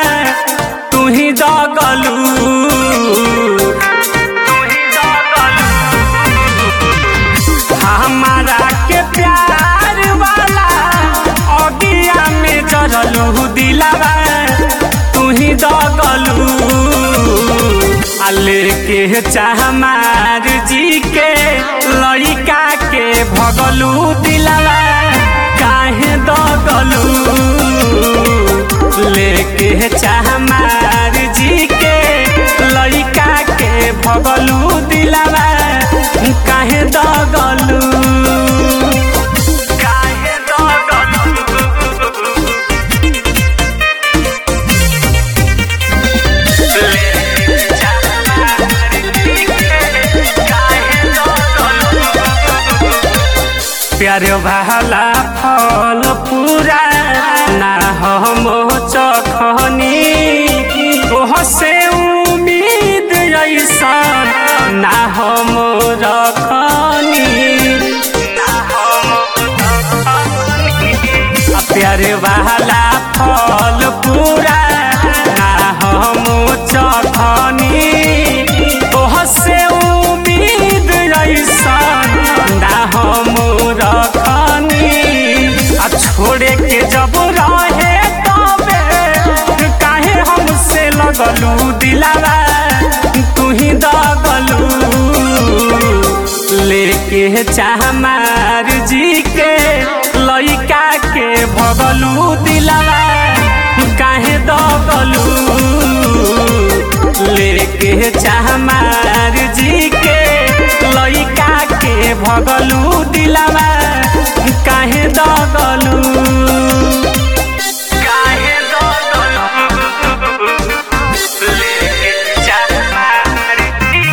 तू ही दगलू हमारा के प्यार वाला अगिया में जरलू दिलावा तू ही दगलू लेके चाह मार जी के लड़का के भगलू दिलावा काहे दगलू लेके चाह मार जी के लड़का के भगलू दिलावा काहे दगलू प्यार वाला फल पूरा ना हम चखनी तोह से उम्मीद ऐसन ना हम रखनी प्यार वाला फल पूरा ना हम चखनी तोह से उम्मीद ऐसन ना हम रखनी छोड़े के जब रहे तबे काहे हमसे लगलू दिलावा तू ही दगलू लेके चाह मार जी के लड़का के भगलू दिलावा काहे दगलू लेके चाह मार जी के लड़का के भगलू दिलावा काहे दगलू काहे दगलू लेके चाह मार जी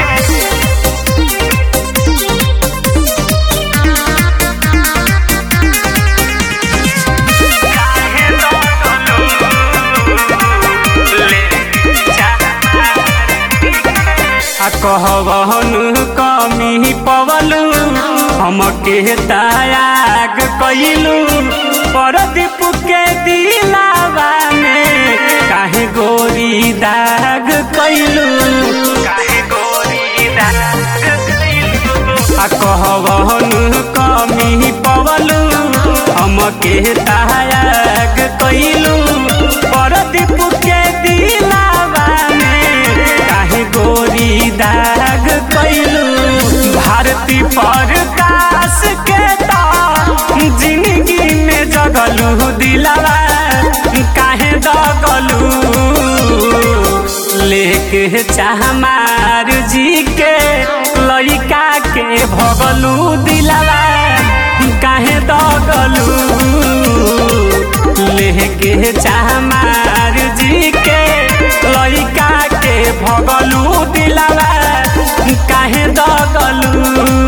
के काहे दगलू लेके चाह कहवन कमी पवलू हमके त्याग कइलू परदीप के दिलावा में काहे गोरी दाग कइलू काहे गोरी दाग कहवन कमी पवलू हमके त्याग कइलू परदीप के दिलावा में काहे गोरी दाग कइलू भारती प्रकाश के जिंदगी में जगलू दिलावा काहे दगलू लेके चाह मार जी के लड़का के भगलू दिलावा काहे दगलू लेके चाह मार जी के लड़का के भगलू दिलावा काहे दगलू।